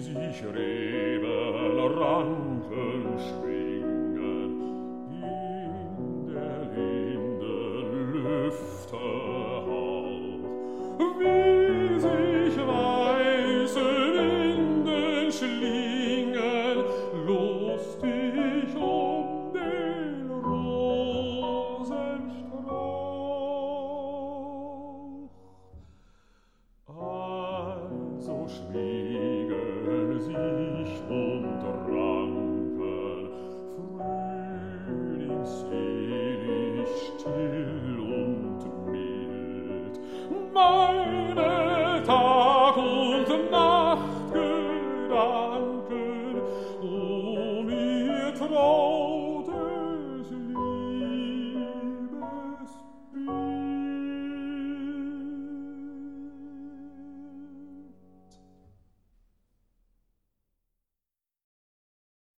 sich Reben, Ranken schwingen, in der Linden Lüfte Hauch, wie sich weiße Winden schlingen, lustig den Rosenstrauch. Also schwiegen sich und ranken, frühlingsselig, still und mild, meine Tag- und Nachtgedanken, ihr Traum